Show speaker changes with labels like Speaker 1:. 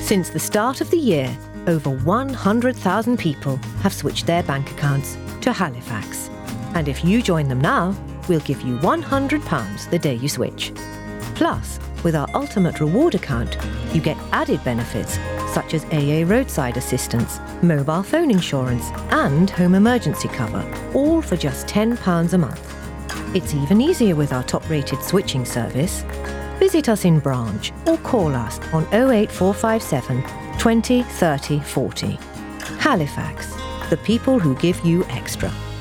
Speaker 1: Since the start of the year, over 100,000 people have switched their bank accounts to Halifax. And if you join them now, we'll give you £100 the day you switch. Plus, with our Ultimate Reward account, you get added benefits such as AA roadside assistance, mobile phone insurance and home emergency cover, all for just £10 a month. It's even easier with our top-rated switching service. Visit us in branch or call us on 08457 20 30 40. Halifax, the people who give you extra.